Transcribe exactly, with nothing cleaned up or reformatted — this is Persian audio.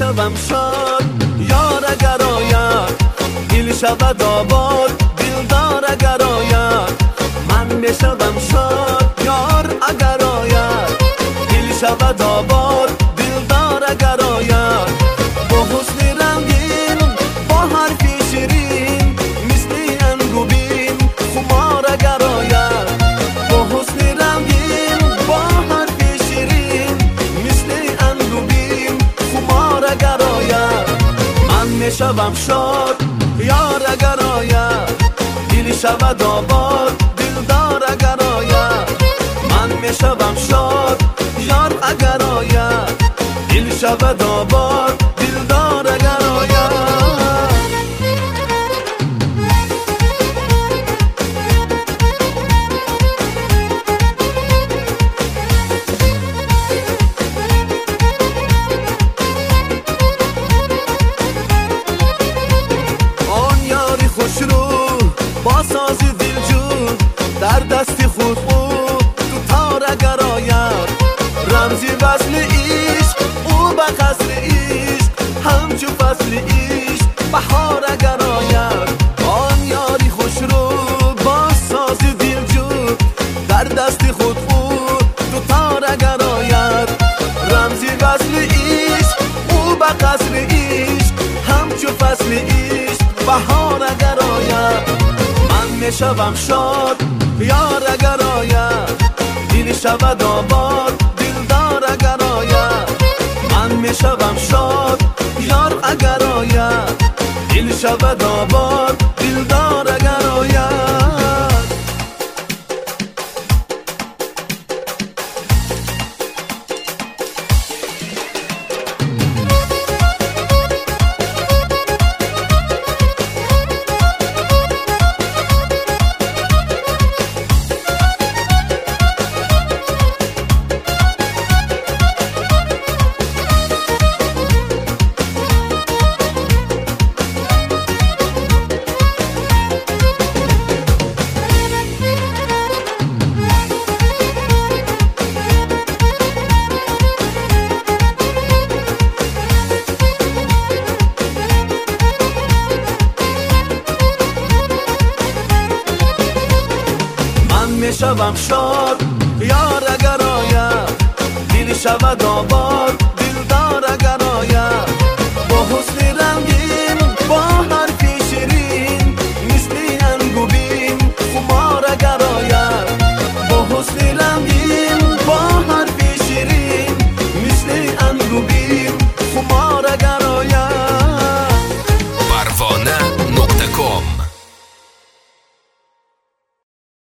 میشوم شاد یار اگر آید دل شود آباد دلدار اگر آید من میشوم شاد یار اگر آید دل شود آباد دلدار اگر آید با حسن رنگین با حرف شیرین مثل انگوبین خمار اگر آید با حسن رنگین با حرف شیرین مثل انگوبین خمار اگر آید من میشوم شاد یار اگر آید دل شود آباد دلدار اگر آید من میشوم شاد یار اگر آید دل شود آباد دلدار اگر آید آن یاری خوش رو با ساز دلجو در دست خود خود تو تار اگر آید رمزی وصل عشق او به قصر عشق همچو فصل عشق بهار اگر آید آن یاری خوش رو با ساز دلجو در دست خود خود تو تار اگر آید رمزی وصل عشق او به قصر عشق همچو فصل عشق بهار اگر آید من میشوم شاد یار اگر آید دل شود آباد دلدار اگر آید من میشوم شاد یار اگر آید دل شود آباد دلدار اگر آید میشوم شاد یار اگر آید دل شود آباد